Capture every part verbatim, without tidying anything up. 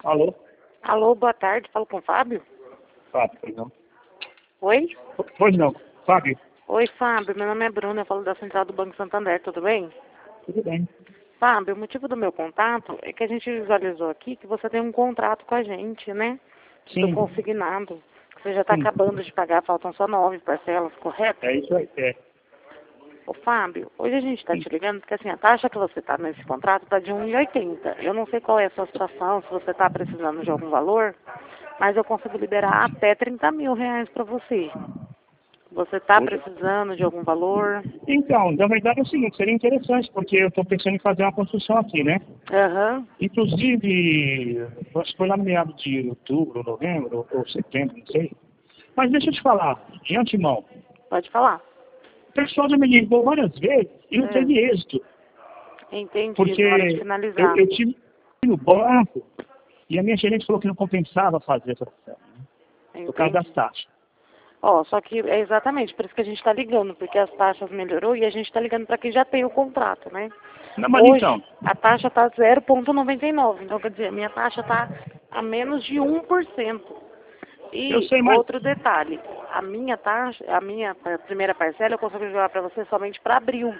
Alô? Alô, boa tarde, falo com o Fábio? Fábio, pois não. Oi? Pois não. Fábio? Oi, Fábio, meu nome é Bruna, eu falo da Central do Banco Santander, tudo bem? Tudo bem. Fábio, o motivo do meu contato é que a gente visualizou aqui que você tem um contrato com a gente, né? Do Sim. consignado. Você já está Sim. acabando de pagar, faltam só nove parcelas, correto? É isso aí. É. Ô, Fábio, hoje a gente está Sim. te ligando porque assim, a taxa que você está nesse contrato está de um real e oitenta. Eu não sei qual é a sua situação, se você está precisando de algum valor, mas eu consigo liberar até trinta mil reais para você. Você está Poxa. precisando de algum valor? Então, na verdade é o seguinte, seria interessante, porque eu estou pensando em fazer uma construção aqui, né? Aham. Inclusive, eu acho que foi lá no meado de outubro, novembro, ou setembro, não sei. Mas deixa eu te falar, de antemão, Pode falar. o pessoal já me ligou várias vezes e não É, teve êxito. entendi, na hora de Porque eu, finalizar. eu tive no banco e a minha gerente falou que não compensava fazer essa opção, né? Por causa das Entendi. taxas. Ó, só que é exatamente por isso que a gente está ligando, porque as taxas melhorou e a gente está ligando para quem já tem o contrato, né? Não, mas então, Hoje, a taxa está zero vírgula noventa e nove, então quer dizer, a minha taxa está a menos de um por cento. eu E sei mais. outro detalhe, a minha taxa, a minha pa- primeira parcela eu consigo jogar para você somente para abril.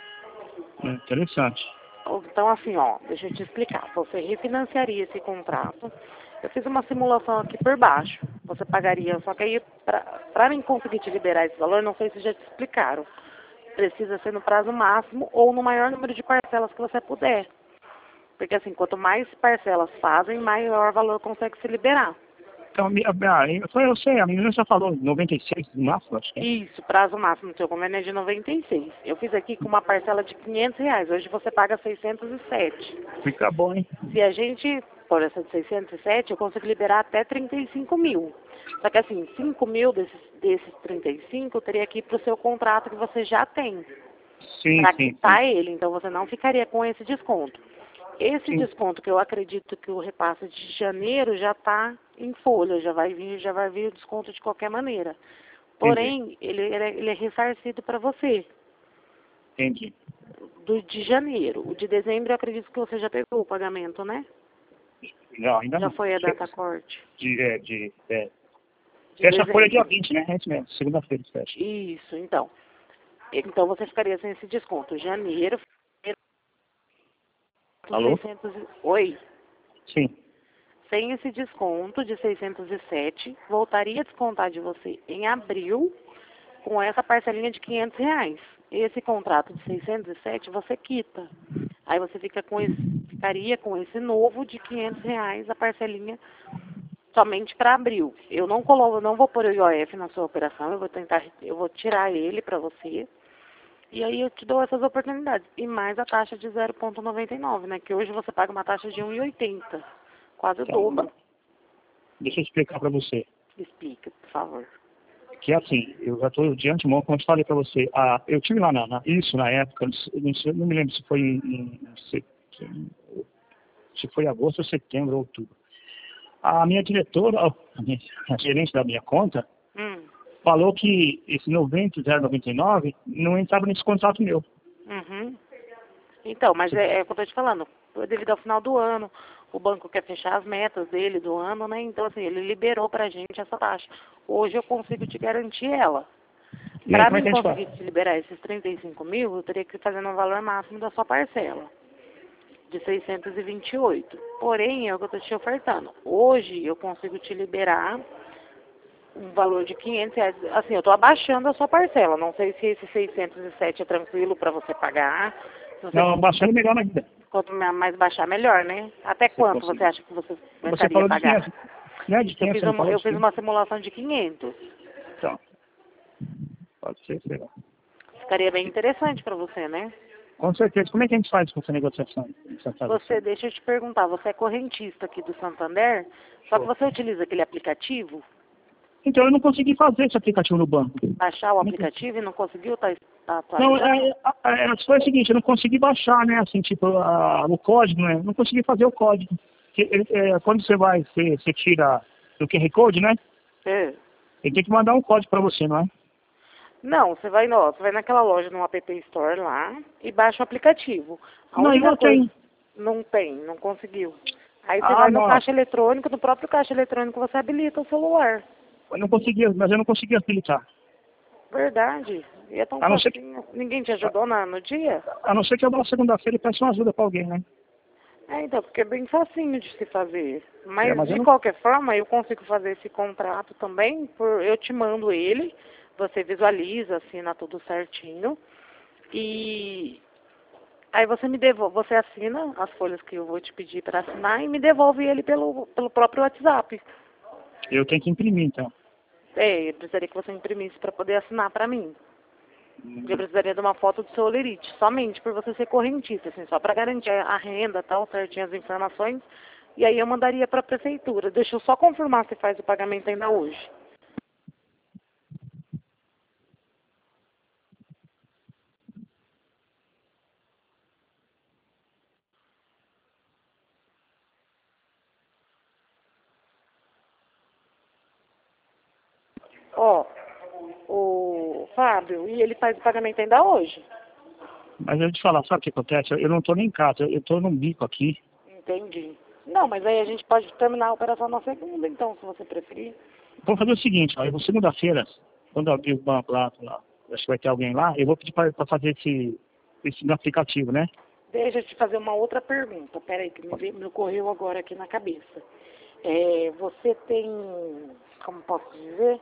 Interessante. Então, assim, ó, deixa eu te explicar. Você refinanciaria esse contrato. Eu fiz uma simulação aqui por baixo. Você pagaria, só que aí, para mim conseguir te liberar esse valor, não sei se já te explicaram. Precisa ser no prazo máximo ou no maior número de parcelas que você puder. Porque, assim, quanto mais parcelas fazem, maior valor consegue se liberar. Então, a minha- a- eu foi- eu sei, a menina já falou, noventa e seis no máximo, acho que é. Isso, prazo máximo do seu convênio é de noventa e seis. Eu fiz aqui com uma parcela de quinhentos reais. Hoje você paga seiscentos e sete. Fica bom, hein? Se a gente por essa de seiscentos e sete, eu consigo liberar até trinta e cinco mil. Só que assim, cinco mil desses, desses trinta e cinco eu teria que ir para o seu contrato que você já tem, Sim, para sim, quitar sim. ele. Então você não ficaria com esse desconto. Esse Sim, desconto que eu acredito que o repasse de janeiro já está em folha, já vai vir, já vai vir o desconto de qualquer maneira. entendi, Porém, ele, ele, é, ele é ressarcido para você, entendi. do de janeiro. O de dezembro eu acredito que você já pegou o pagamento, né? Não, ainda Já não. foi a data corte. De, é, de, é. De Fecha a folha dia dezembro. vinte, né? É isso mesmo, segunda-feira fecha. Isso, então. Então você ficaria sem esse desconto. Janeiro, fevereiro, Alô? seiscentos e- Oi. Sim. Sem esse desconto de seiscentos e sete, voltaria a descontar de você em abril com essa parcelinha de quinhentos reais. Esse contrato de seiscentos e sete você quita. Aí você fica com esse, ficaria com esse novo de quinhentos reais a parcelinha somente para abril. Eu não coloco, eu não vou pôr o I O F na sua operação, eu vou tentar, eu vou tirar ele para você. E aí eu te dou essas oportunidades. E mais a taxa de zero vírgula noventa e nove, né? Que hoje você paga uma taxa de um real e oitenta. Quase o Então, dobro. deixa eu explicar pra você. Explica, por favor. Que assim, eu já estou de antemão, como eu te falei pra você, ah, eu tive lá na, na- isso na época, não, sei- não, sei- não me lembro se foi em, em- se, se foi agosto ou setembro ou outubro. A minha diretora, a, minha, a gerente da minha conta, Hum. falou que esse noventa, zero noventa e nove não entrava nesse contrato meu. Uhum. Então, mas é, é o que eu tô te falando. Devido ao final do ano, o banco quer fechar as metas dele do ano, né? Então, assim, ele liberou pra gente essa taxa. Hoje eu consigo te garantir ela. E aí, Para como é mim que a gente faz? conseguir te liberar esses trinta e cinco mil, eu teria que fazer no valor máximo da sua parcela, de seiscentos e vinte e oito. Porém, é o que eu estou te ofertando. Hoje eu consigo te liberar um valor de quinhentos reais. Assim, eu estou abaixando a sua parcela. Não sei se esse seiscentos e sete é tranquilo para você pagar. Se você Não, cons- baixando melhor ainda. Quanto mais baixar, melhor, né? Até Você quanto você conseguir. acha que você Você começaria a falou de pagar? quinhentos, né? De Eu quinhentos, fiz você não uma, falou eu de fiz quinhentos? uma simulação de quinhentos. Então, pode ser, sei lá. Ficaria bem interessante para você, né? Com certeza. Como é que a gente faz com essa negociação? Essa Você, tradução? deixa eu te perguntar, você é correntista aqui do Santander, só que Show. você utiliza aquele aplicativo, Então, eu não consegui fazer esse aplicativo no banco. baixar o Como é que- aplicativo e não conseguiu estar tá, Não, atualizando? é, é, é, foi o seguinte, eu não consegui baixar, né, assim, tipo, a, o código, né, não consegui fazer o código. Que, é, é, quando você vai, você, você tira o Q R Code, né, É. ele tem que mandar um código para você, não é? Não, você vai, no, você vai naquela loja no App Store lá e baixa o aplicativo. A Não, única eu coisa, tenho. não tem, não conseguiu. Aí você Ah, vai no não. caixa eletrônico, no próprio caixa eletrônico você habilita o celular. Eu não conseguia, mas eu não conseguia habilitar. Verdade. E é tão A não ser que, facinho. Ninguém te ajudou na, no dia? a não ser que eu vá na segunda-feira e peça uma ajuda para alguém, né? É, então, porque é bem facinho de se fazer. É, Mas, mas eu de não... qualquer forma, eu consigo fazer esse contrato também, por, eu te mando ele, você visualiza, assina tudo certinho, e aí você me devolve, você assina as folhas que eu vou te pedir para assinar e me devolve ele pelo, pelo próprio WhatsApp. Eu tenho que imprimir, então. É, eu precisaria que você imprimisse para poder assinar para mim. Eu precisaria de uma foto do seu olerite, somente por você ser correntista, assim, só para garantir a renda, tal, certinho as informações. E aí eu mandaria para a prefeitura. Deixa eu só confirmar se faz o pagamento ainda hoje. Ó, o Fábio, e ele faz o pagamento ainda hoje. Mas eu te falar, sabe o que acontece? Eu, eu não estou nem em casa, eu estou num bico aqui. Entendi. Não, mas aí a gente pode terminar a operação na segunda, então, se você preferir. Vamos fazer o seguinte, ó, eu vou segunda-feira, quando eu abrir o banco lá, lá, acho que vai ter alguém lá, eu vou pedir para fazer esse, esse no aplicativo, né? Deixa eu te fazer uma outra pergunta. Peraí, que me, veio- me ocorreu agora aqui na cabeça. É, você tem, como posso dizer,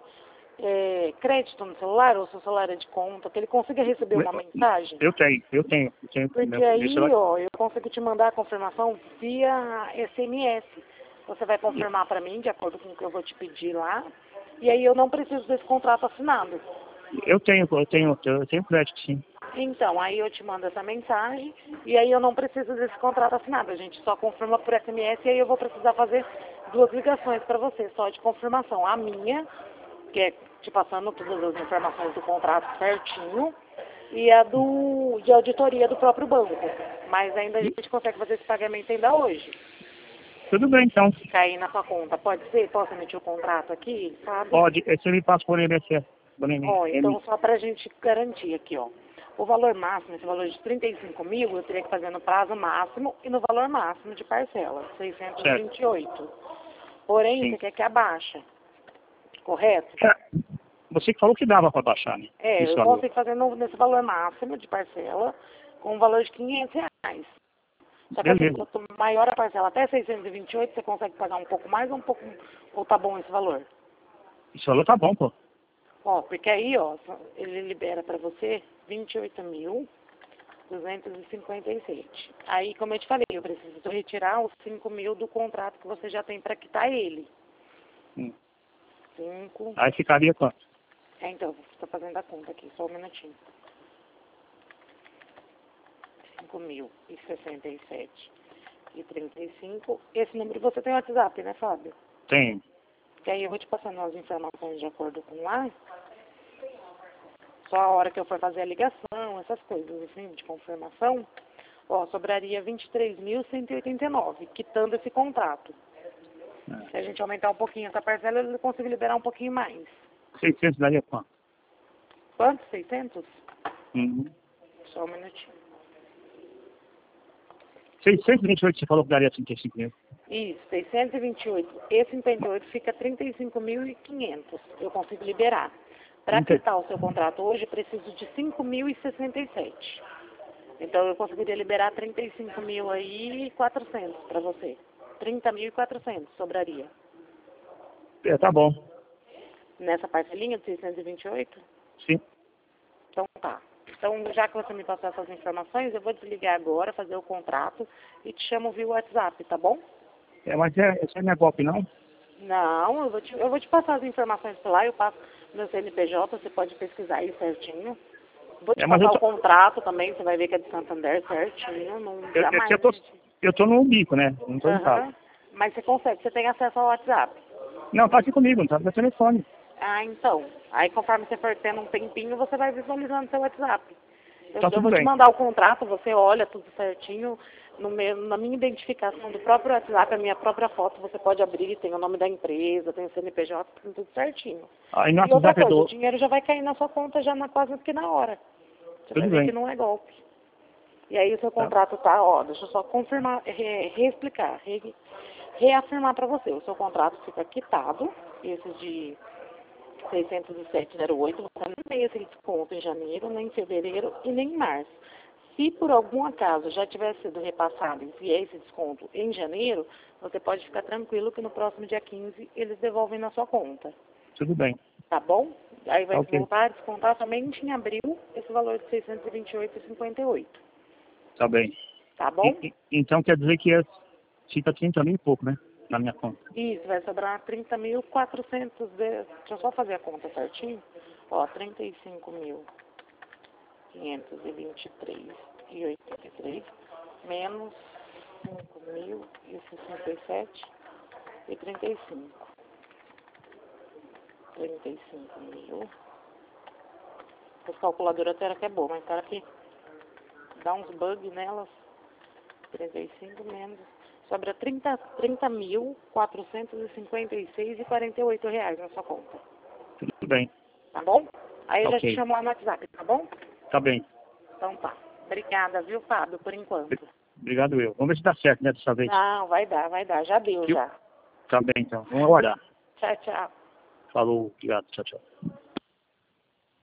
é, crédito no celular, ou seu celular é de conta, que ele consiga receber uma mensagem? Eu tenho, eu tenho, eu tenho Porque meu, meu aí, celular. ó, eu consigo te mandar a confirmação via S M S. Você vai confirmar para mim, de acordo com o que eu vou te pedir lá, e aí eu não preciso desse contrato assinado. Eu tenho, eu tenho, eu tenho crédito, sim. Então, aí eu te mando essa mensagem e aí eu não preciso desse contrato assinado. A gente só confirma por S M S e aí eu vou precisar fazer duas ligações para você, só de confirmação. A minha, que é te passando todas as informações do contrato certinho, e a do, de auditoria do próprio banco. Mas ainda a gente consegue fazer esse pagamento ainda hoje. Tudo bem, então. Cair na sua conta. Pode ser? Posso emitir o contrato aqui, sabe? Pode, você me passa por M S F. Por M, Ó, então M. só para a gente garantir aqui, ó. O valor máximo, esse valor de trinta e cinco mil, eu teria que fazer no prazo máximo e no valor máximo de parcela, seiscentos e vinte e oito. Porém, Sim. você quer que abaixe, correto? É, você que falou que dava para baixar, né? É, Esse eu valor. consigo fazer no, nesse valor máximo de parcela com um valor de quinhentos reais. Só que assim, Beleza. quanto maior a parcela, até seiscentos e vinte e oito, você consegue pagar um pouco mais ou um pouco, ou tá bom esse valor? Esse valor tá bom, pô. Ó, porque aí, ó, ele libera para você vinte e oito mil duzentos e cinquenta e sete. Aí, como eu te falei, eu preciso retirar os cinco mil do contrato que você já tem para quitar ele. Hum. cinco. Aí ficaria quanto? É, então, estou fazendo a conta aqui, só um minutinho. cinco mil e sessenta e sete e trinta e cinco. Esse número você tem WhatsApp, né, Fábio? Tem. Que aí eu vou te passando as informações de acordo com lá. Só a hora que eu for fazer a ligação, essas coisas assim, de confirmação. Ó, sobraria vinte e três mil cento e oitenta e nove, quitando esse contrato. É. Se a gente aumentar um pouquinho essa parcela, eu consigo liberar um pouquinho mais. seiscentos daria quanto? Quanto? seiscentos? Uhum. Só um minutinho. seiscentos e vinte e oito você falou que daria trinta e cinco mil. Isso, seiscentos e vinte e oito. E cinquenta e oito fica trinta e cinco mil e quinhentos. Eu consigo liberar. Para trinta. quitar o seu contrato hoje, preciso de cinco mil e sessenta e sete. Então, eu conseguiria liberar trinta e cinco mil aí e quatrocentos para você. trinta mil e quatrocentos sobraria. É, tá bom. Nessa parcelinha de seiscentos e vinte e oito? Sim. Então, tá. Então, já que você me passou essas informações, eu vou desligar agora, fazer o contrato e te chamo via WhatsApp, tá bom? É, mas é, isso aí não é golpe, não? Não, eu vou te, eu vou te passar as informações por lá, eu passo meu C N P J, você pode pesquisar aí certinho. Vou te É, mas eu passar o tô, contrato também, você vai ver que é de Santander certinho, não eu, eu, jamais. eu tô, eu tô no bico, né? Não tô em casa. Aham. Mas você consegue, você tem acesso ao WhatsApp. Não, tá aqui comigo, não tá no meu telefone. Ah, então. Aí conforme você for tendo um tempinho, você vai visualizando seu WhatsApp. Eu, Tá eu tudo vou te bem. mandar o contrato, você olha tudo certinho. No meu, na minha identificação do próprio WhatsApp, a minha própria foto, você pode abrir, tem o nome da empresa, tem o C N P J, tem tudo certinho. Aí no E outra WhatsApp é coisa, o do... dinheiro já vai cair na sua conta já na, quase que na hora. Você vai Tudo ver que bem. não é golpe. E aí o seu contrato tá, ó, deixa eu só confirmar, re, reexplicar, re, reafirmar para você. O seu contrato fica quitado, esses de seiscentos e sete vírgula zero oito, você não tem esse desconto em janeiro, nem em fevereiro e nem em março. Se por algum acaso já tiver sido repassado e vier esse desconto em janeiro, você pode ficar tranquilo que no próximo dia quinze eles devolvem na sua conta. Tudo bem. Tá bom? Aí vai Ok. voltar a descontar somente em abril esse valor de seiscentos e vinte e oito reais e cinquenta e oito centavos. Tá bem. Tá bom? E- e- então quer dizer que é, fica trinta mil e pouco, né? Na minha conta. Isso, vai sobrar trinta mil e quatrocentos. Deixa eu só fazer a conta certinho. Ó, trinta e cinco mil quinhentos e vinte e três reais e oitenta e três menos cinco mil e sessenta e sete reais e trinta e cinco. trinta e cinco mil. Essa calculadora até era que é boa, mas cara que dá uns bugs nelas. trinta e cinco menos. Sobra trinta mil quatrocentos e cinquenta e seis reais e quarenta e oito reais na sua conta. Tudo bem. Tá bom? Aí eu já Ok. te chamo lá no WhatsApp, tá bom? Tá bem. Então tá. Obrigada, viu, Fábio, por enquanto. Obrigado eu. Vamos ver se dá certo, né, dessa vez. Não, vai dar, vai dar. Já deu, Viu? já. Tá bem, então. Vamos aguardar. Tchau, tchau. Falou. Obrigado. Tchau, tchau.